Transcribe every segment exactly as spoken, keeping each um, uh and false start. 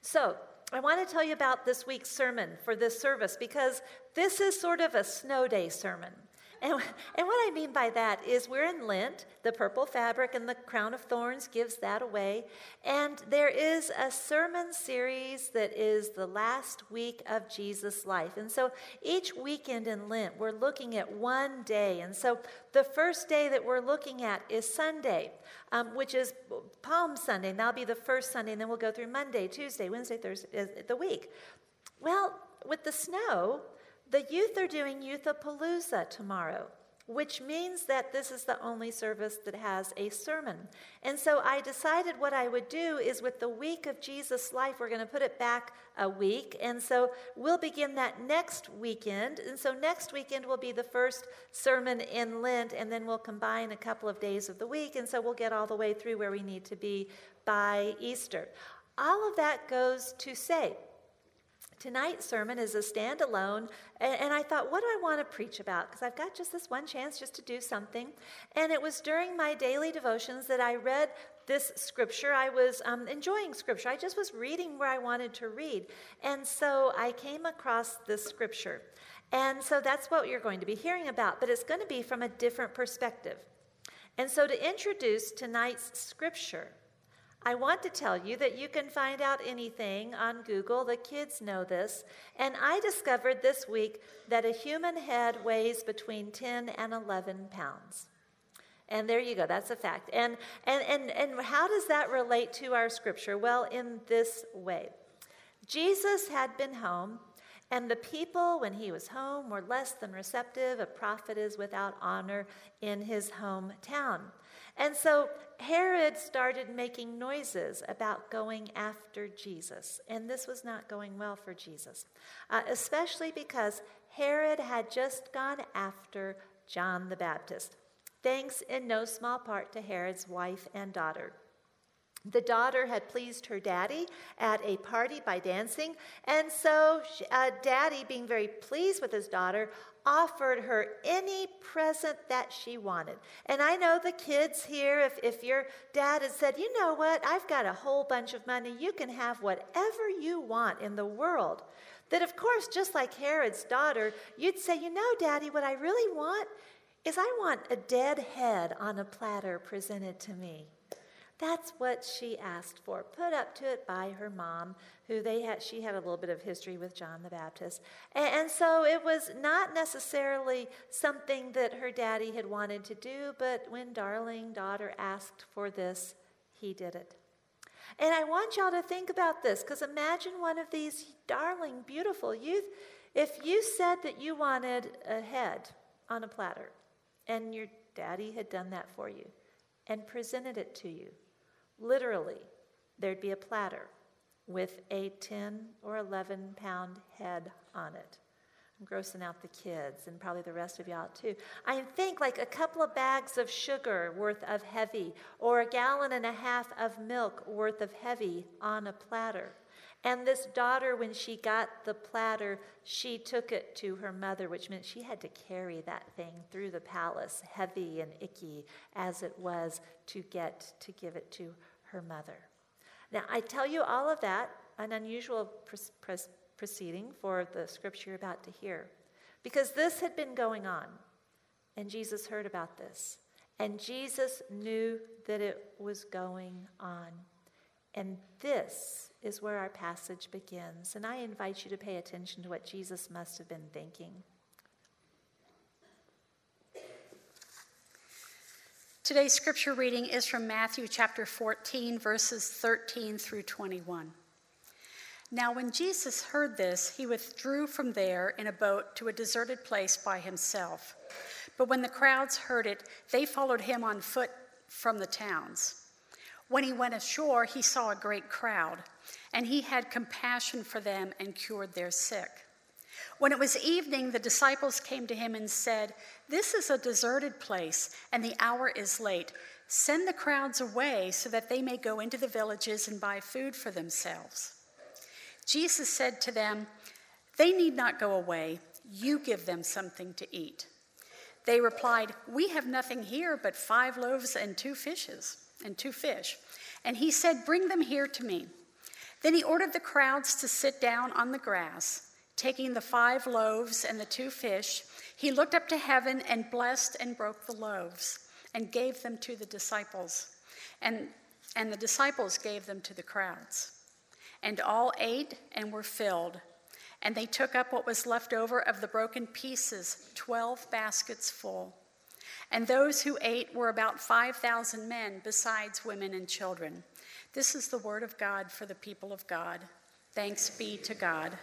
So I want to tell you about this week's sermon for this service because this is sort of a snow day sermon. And, and what I mean by that is we're in Lent. The purple fabric and the crown of thorns gives that away. And there is a sermon series that is the last week of Jesus' life. And so each weekend in Lent, we're looking at one day. And so the first day that we're looking at is Sunday, um, which is Palm Sunday. And that'll be the first Sunday. And then we'll go through Monday, Tuesday, Wednesday, Thursday, the week. Well, with the snow, the youth are doing Youthapalooza tomorrow, which means that this is the only service that has a sermon. And so I decided what I would do is with the week of Jesus' life, we're going to put it back a week. And so we'll begin that next weekend. And so next weekend will be the first sermon in Lent, and then we'll combine a couple of days of the week. And so we'll get all the way through where we need to be by Easter. All of that goes to say, tonight's sermon is a standalone, and I thought, what do I want to preach about? Because I've got just this one chance just to do something. And it was during my daily devotions that I read this scripture. I was um, enjoying scripture. I just was reading where I wanted to read. And so I came across this scripture. And so that's what you're going to be hearing about, but it's going to be from a different perspective. And so to introduce tonight's scripture, I want to tell you that you can find out anything on Google. The kids know this. And I discovered this week that a human head weighs between ten and eleven pounds. And there you go. That's a fact. And, and, and, and how does that relate to our scripture? Well, in this way. Jesus had been home, and the people, when he was home, were less than receptive. A prophet is without honor in his hometown. And so Herod started making noises about going after Jesus. And this was not going well for Jesus, uh, especially because Herod had just gone after John the Baptist, thanks in no small part to Herod's wife and daughter. The daughter had pleased her daddy at a party by dancing, and so she, uh, daddy, being very pleased with his daughter, offered her any present that she wanted. And I know the kids here, if, if your dad had said, you know what, I've got a whole bunch of money, you can have whatever you want in the world, that of course, just like Herod's daughter, you'd say, you know, Daddy, what I really want is I want a dead head on a platter presented to me. That's what she asked for, put up to it by her mom, who they had. She had a little bit of history with John the Baptist. And, and so it was not necessarily something that her daddy had wanted to do, but when darling daughter asked for this, he did it. And I want y'all to think about this, because imagine one of these darling, beautiful youth, if you said that you wanted a head on a platter, and your daddy had done that for you, and presented it to you. Literally, there'd be a platter with a ten or eleven pound head on it. I'm grossing out the kids and probably the rest of y'all too. I think like a couple of bags of sugar worth of heavy, or a gallon and a half of milk worth of heavy on a platter. And this daughter, when she got the platter, she took it to her mother, which meant she had to carry that thing through the palace, heavy and icky as it was, to get to give it to her mother. Now, I tell you all of that, an unusual pres- pres- proceeding for the scripture you're about to hear, because this had been going on, and Jesus heard about this, and Jesus knew that it was going on. And this is where our passage begins. And I invite you to pay attention to what Jesus must have been thinking. Today's scripture reading is from Matthew chapter fourteen, verses thirteen through twenty-one. Now when Jesus heard this, he withdrew from there in a boat to a deserted place by himself. But when the crowds heard it, they followed him on foot from the towns. When he went ashore, he saw a great crowd, and he had compassion for them and cured their sick. When it was evening, the disciples came to him and said, "This is a deserted place, and the hour is late. Send the crowds away so that they may go into the villages and buy food for themselves." Jesus said to them, "They need not go away. You give them something to eat." They replied, "We have nothing here but five loaves and two fishes, and two fish." And he said, "Bring them here to me." Then he ordered the crowds to sit down on the grass. Taking the five loaves and the two fish, he looked up to heaven and blessed and broke the loaves and gave them to the disciples. And, and the disciples gave them to the crowds. And all ate and were filled. And they took up what was left over of the broken pieces, twelve baskets full. And those who ate were about five thousand men, besides women and children. This is the word of God for the people of God. Thanks be to God.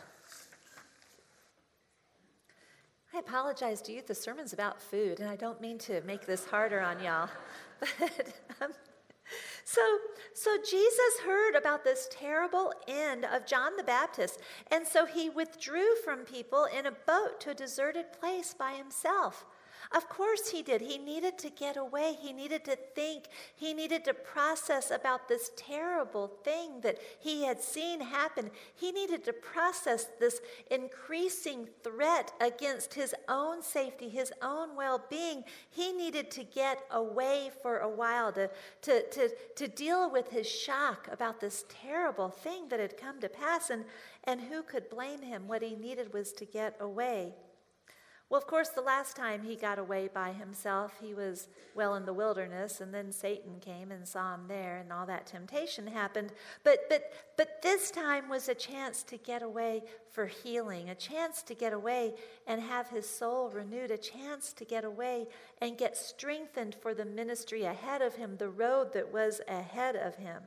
I apologize to you. The sermon's about food, and I don't mean to make this harder on y'all. But um, so, so Jesus heard about this terrible end of John the Baptist, and so he withdrew from people in a boat to a deserted place by himself. Of course he did. He needed to get away. He needed to think. He needed to process about this terrible thing that he had seen happen. He needed to process this increasing threat against his own safety, his own well-being. He needed to get away for a while to, to, to, to deal with his shock about this terrible thing that had come to pass. And, and who could blame him? What he needed was to get away. Well, of course, the last time he got away by himself, he was well in the wilderness, and then Satan came and saw him there, and all that temptation happened. But but but this time was a chance to get away for healing, a chance to get away and have his soul renewed, a chance to get away and get strengthened for the ministry ahead of him, the road that was ahead of him.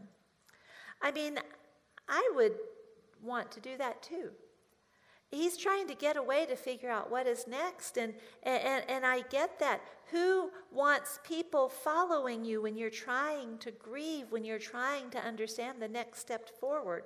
I mean, I would want to do that too. He's trying to get away to figure out what is next, and, and, and I get that. Who wants people following you when you're trying to grieve, when you're trying to understand the next step forward?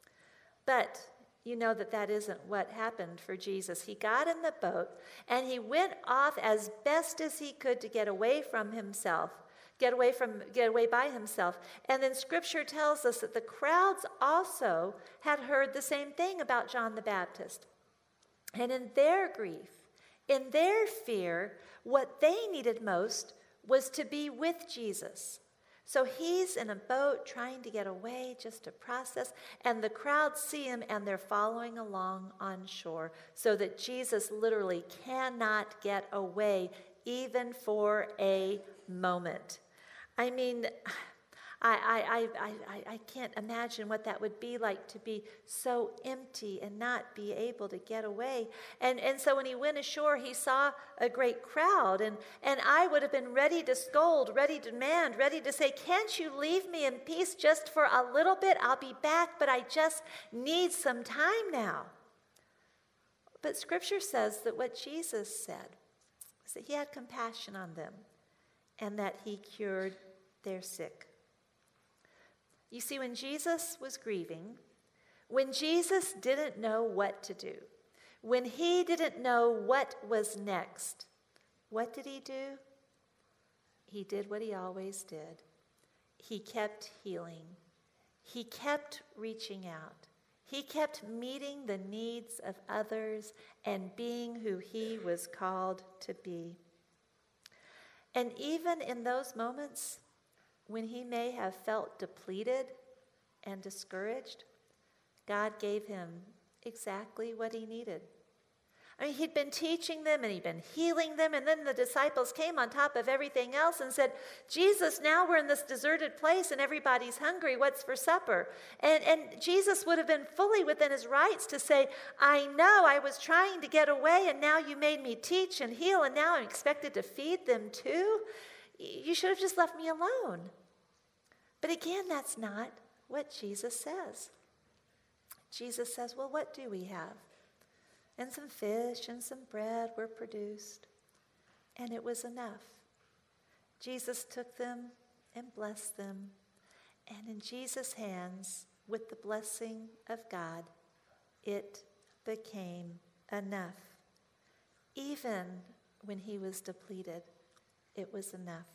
But you know that that isn't what happened for Jesus. He got in the boat, and he went off as best as he could to get away from himself, get away from, get away by himself. And then Scripture tells us that the crowds also had heard the same thing about John the Baptist. And in their grief, in their fear, what they needed most was to be with Jesus. So he's in a boat trying to get away just to process, and the crowds see him and they're following along on shore so that Jesus literally cannot get away even for a moment. I mean, I, I, I, I, I can't imagine what that would be like to be so empty and not be able to get away. And, and so when he went ashore, he saw a great crowd. And, and I would have been ready to scold, ready to demand, ready to say, can't you leave me in peace just for a little bit? I'll be back, but I just need some time now. But Scripture says that what Jesus said was that he had compassion on them and that he cured their sick. You see, when Jesus was grieving, when Jesus didn't know what to do, when he didn't know what was next, what did he do? He did what he always did. He kept healing. He kept reaching out. He kept meeting the needs of others and being who he was called to be. And even in those moments, when he may have felt depleted and discouraged, God gave him exactly what he needed. I mean, he'd been teaching them and he'd been healing them, and then the disciples came on top of everything else and said, Jesus, now we're in this deserted place and everybody's hungry. What's for supper? And, and Jesus would have been fully within his rights to say, I know I was trying to get away and now you made me teach and heal and now I'm expected to feed them too. You should have just left me alone. But again, that's not what Jesus says. Jesus says, well, what do we have? And some fish and some bread were produced, and it was enough. Jesus took them and blessed them, and in Jesus' hands, with the blessing of God, it became enough. Even when he was depleted, it was enough.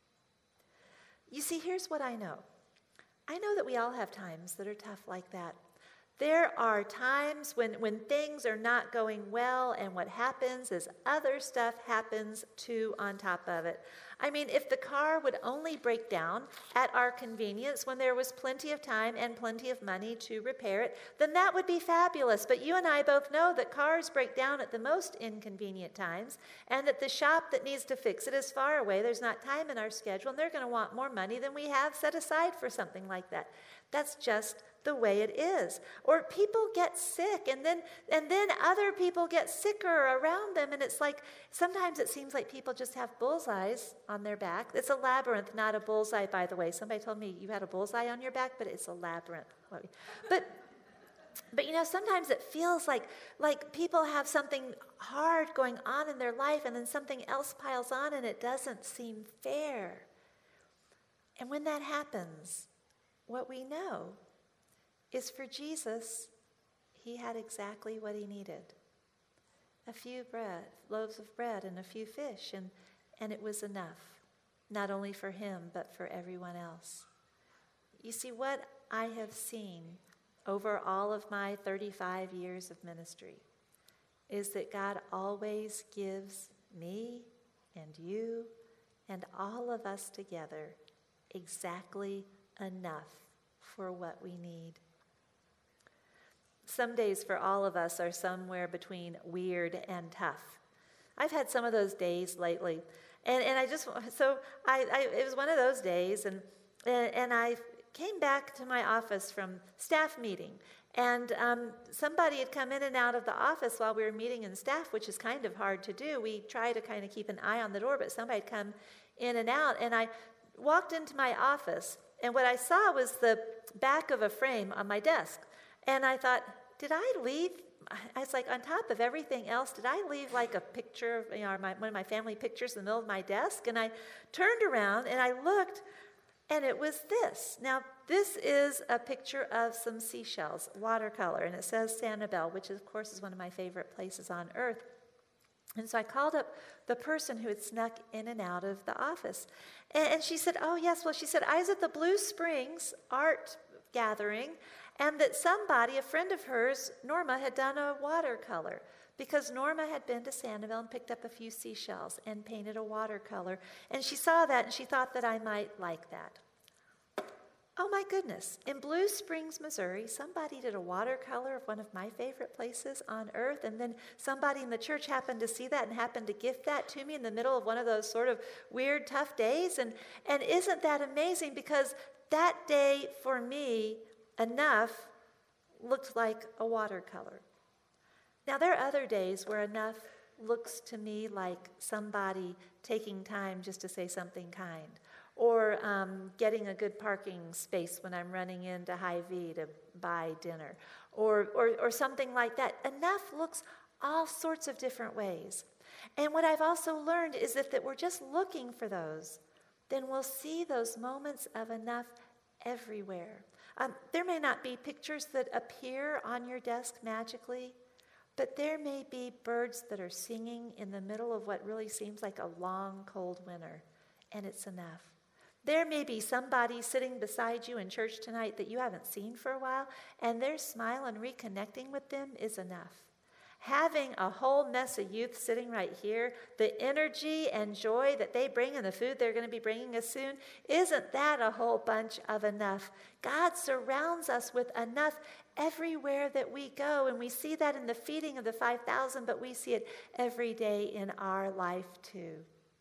You see, here's what I know. I know that we all have times that are tough like that. There are times when, when things are not going well, and what happens is other stuff happens too on top of it. I mean, if the car would only break down at our convenience when there was plenty of time and plenty of money to repair it, then that would be fabulous. But you and I both know that cars break down at the most inconvenient times, and that the shop that needs to fix it is far away. There's not time in our schedule, and they're going to want more money than we have set aside for something like that. That's just the way it is. Or people get sick, and then and then other people get sicker around them, and it's like sometimes it seems like people just have bullseyes on their back. It's a labyrinth, not a bullseye, by the way. Somebody told me you had a bullseye on your back, but it's a labyrinth. But but you know, sometimes it feels like like people have something hard going on in their life, and then something else piles on, and it doesn't seem fair. And when that happens, what we know is for Jesus, he had exactly what he needed. A few bread, loaves of bread and a few fish, and, and it was enough, not only for him, but for everyone else. You see, what I have seen over all of my thirty-five years of ministry is that God always gives me and you and all of us together exactly enough for what we need. Some days for all of us are somewhere between weird and tough. I've had some of those days lately, and, and I just so I, I it was one of those days, and and, and I came back to my office from staff meeting, and um, somebody had come in and out of the office while we were meeting in staff, which is kind of hard to do. We try to kind of keep an eye on the door, but somebody had come in and out, and I walked into my office, and what I saw was the back of a frame on my desk. And I thought, did I leave? I was like, on top of everything else, did I leave like a picture, you know, my, one of my family pictures in the middle of my desk? And I turned around and I looked, and it was this. Now, this is a picture of some seashells, watercolor, and it says Sanibel, which of course is one of my favorite places on earth. And so I called up the person who had snuck in and out of the office. And, and she said, oh, yes, well, she said, I was at the Blue Springs art gathering, and that somebody, a friend of hers, Norma, had done a watercolor because Norma had been to Sanibel and picked up a few seashells and painted a watercolor. And she saw that, and she thought that I might like that. Oh, my goodness. In Blue Springs, Missouri, somebody did a watercolor of one of my favorite places on earth, and then somebody in the church happened to see that and happened to gift that to me in the middle of one of those sort of weird, tough days. And, and isn't that amazing? Because that day for me, enough looked like a watercolor. Now, there are other days where enough looks to me like somebody taking time just to say something kind, or um, getting a good parking space when I'm running into Hy-Vee to buy dinner, or, or, or something like that. Enough looks all sorts of different ways. And what I've also learned is that, that we're just looking for those, then we'll see those moments of enough everywhere. Um, there may not be pictures that appear on your desk magically, but there may be birds that are singing in the middle of what really seems like a long, cold winter, and it's enough. There may be somebody sitting beside you in church tonight that you haven't seen for a while, and their smile and reconnecting with them is enough. Having a whole mess of youth sitting right here, the energy and joy that they bring and the food they're going to be bringing us soon, isn't that a whole bunch of enough? God surrounds us with enough everywhere that we go, and we see that in the feeding of the five thousand, but we see it every day in our life too.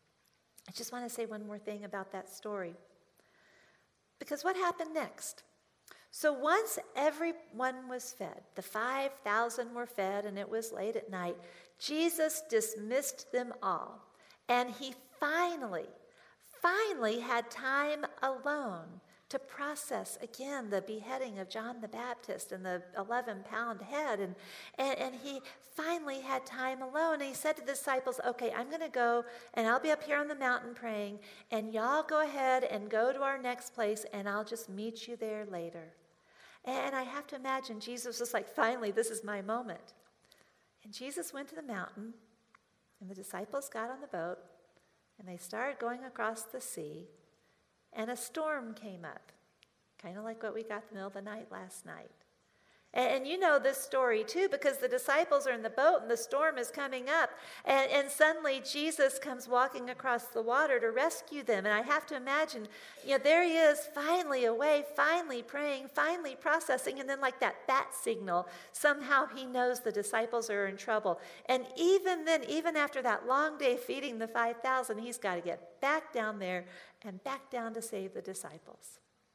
I just want to say one more thing about that story, because what happened next? So once everyone was fed, the five thousand were fed, and it was late at night, Jesus dismissed them all. And he finally, finally had time alone to process, again, the beheading of John the Baptist and the eleven-pound head. And, and, and he finally had time alone. And he said to the disciples, okay, I'm going to go, and I'll be up here on the mountain praying, and y'all go ahead and go to our next place, and I'll just meet you there later. And I have to imagine Jesus was like, finally, this is my moment. And Jesus went to the mountain, and the disciples got on the boat, and they started going across the sea, and a storm came up, kind of like what we got in the middle of the night last night. And, and you know this story too, because the disciples are in the boat and the storm is coming up. And, and suddenly Jesus comes walking across the water to rescue them. And I have to imagine, you know, there he is, finally away, finally praying, finally processing. And then like that bat signal, somehow he knows the disciples are in trouble. And even then, even after that long day feeding the five thousand, he's got to get back down there and back down to save the disciples.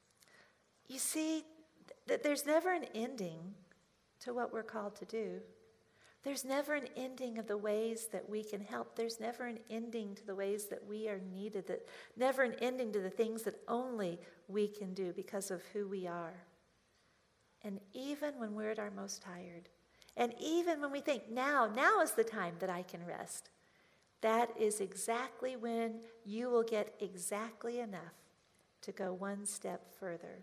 You see, that there's never an ending to what we're called to do. There's never an ending of the ways that we can help. There's never an ending to the ways that we are needed. That never an ending to the things that only we can do because of who we are. And even when we're at our most tired, and even when we think, now, now is the time that I can rest, that is exactly when you will get exactly enough to go one step further.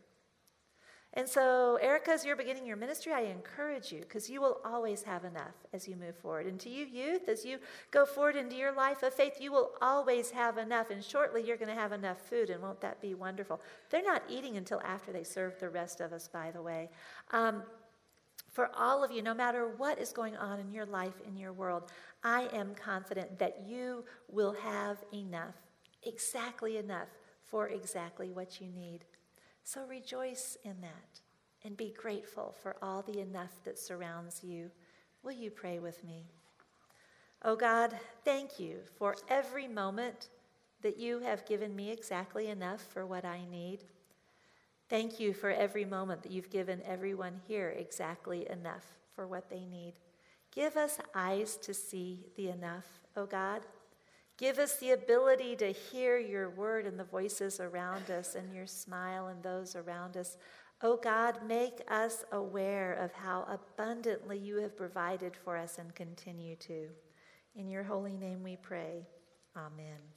And so, Erica, as you're beginning your ministry, I encourage you, because you will always have enough as you move forward. And to you, youth, as you go forward into your life of faith, you will always have enough. And shortly, you're going to have enough food, and won't that be wonderful? They're not eating until after they serve the rest of us, by the way. Um, for all of you, no matter what is going on in your life, in your world, I am confident that you will have enough, exactly enough, for exactly what you need. So rejoice in that and be grateful for all the enough that surrounds you. Will you pray with me? Oh God, thank you for every moment that you have given me exactly enough for what I need. Thank you for every moment that you've given everyone here exactly enough for what they need. Give us eyes to see the enough, oh God. Give us the ability to hear your word and the voices around us and your smile and those around us. Oh God, make us aware of how abundantly you have provided for us and continue to. In your holy name we pray. Amen.